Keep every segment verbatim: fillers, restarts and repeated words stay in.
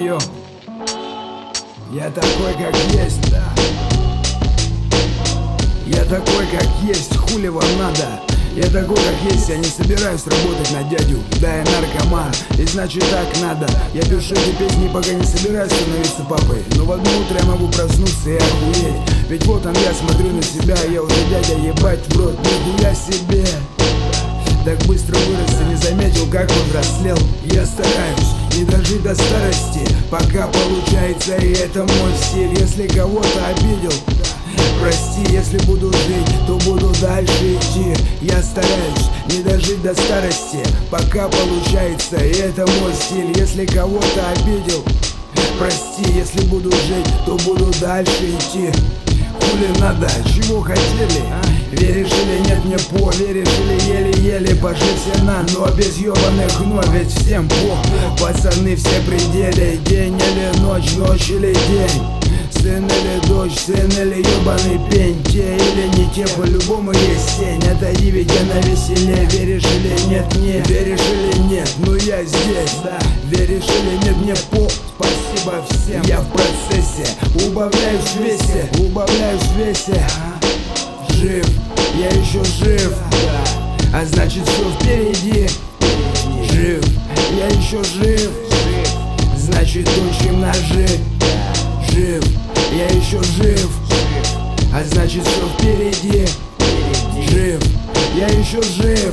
Йо, я такой как есть, да. Я такой как есть, хули вам надо. Я такой как есть, я не собираюсь работать на дядю. Да, я наркоман, и значит так надо. Я пишу эти песни, пока не собираюсь становиться папой. Но в одно утро я могу проснуться и охуеть. Ведь вот он, я смотрю на себя, я уже дядя, ебать в рот, нихуя себе. Так быстро вырос и не заметил, как повзрослел. Я стараюсь не дожить до старости, пока получается, и это мой стиль. Если кого-то обидел, прости, если буду жить, то буду дальше идти. Я стараюсь не дожить до старости, пока получается, и это мой стиль. Если кого-то обидел, прости, если буду жить, то буду дальше идти. Хули надо, чего хотели? Веришь или нет, мне по, веришь или еле-еле пожить все на, но без ебаных но, ведь всем по. Пацаны все пределе, день или ночь, ночь или день. Сын или дочь, сын или ебаный пень. Те или не те, по-любому есть тень. Отойди, ведь я на веселе. Веришь или нет, не веришь или нет, ну я здесь, да. Веришь или нет, мне по. Спасибо всем, я в процессе. Убавляюсь в весе, убавляюсь в весе. Жив, я еще жив, да. А значит все впереди. Жив, я еще жив, значит учим ножи. Жив, я еще жив, а значит все впереди. Жив, я еще жив,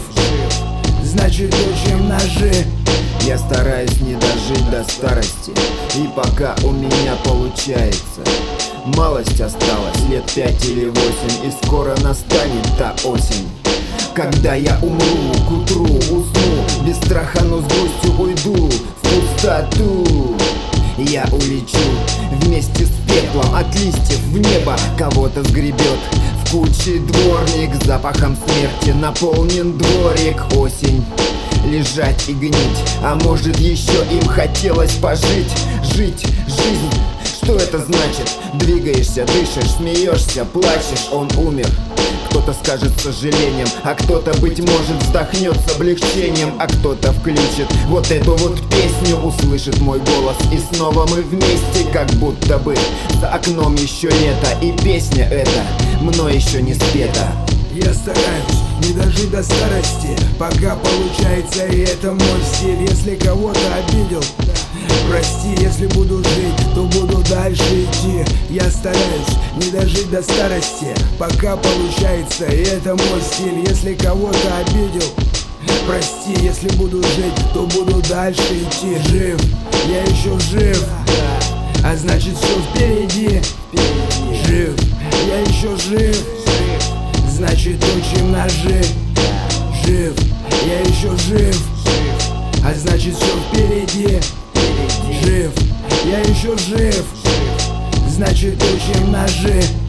значит учим ножи. Я стараюсь не дожить до старости, и пока у меня получается. Малость осталась, лет пять или восемь, и скоро настанет та осень, когда я умру, к утру усну, без страха, но с грустью уйду в пустоту. Я улечу вместе с пеплом от листьев в небо. Кого-то сгребет в куче дворник, запахом смерти наполнен дворик. Осень, лежать и гнить, а может еще им хотелось пожить. Жить, жизнь, что это значит? Двигаешься, дышишь, смеешься, плачешь, он умер. Кто-то скажет с сожалением, а кто-то, быть может, вздохнет с облегчением. А кто-то включит вот эту вот песню, услышит мой голос, и снова мы вместе, как будто бы за окном еще лето, и песня эта мной еще не спета. Я стараюсь не дожить до старости, пока получается, и это мой стиль. Если кого-то обидел, прости, если буду жить, то буду дальше идти. Я стараюсь не дожить до старости, пока получается, и это мой стиль. Если кого-то обидел, прости, если буду жить, то буду дальше идти. Жив, я еще жив, а значит все впереди. Жив, я еще жив, значит учим ножи. Жив, я еще жив, а значит все впереди. Жив, я еще жив, значит учим ножи.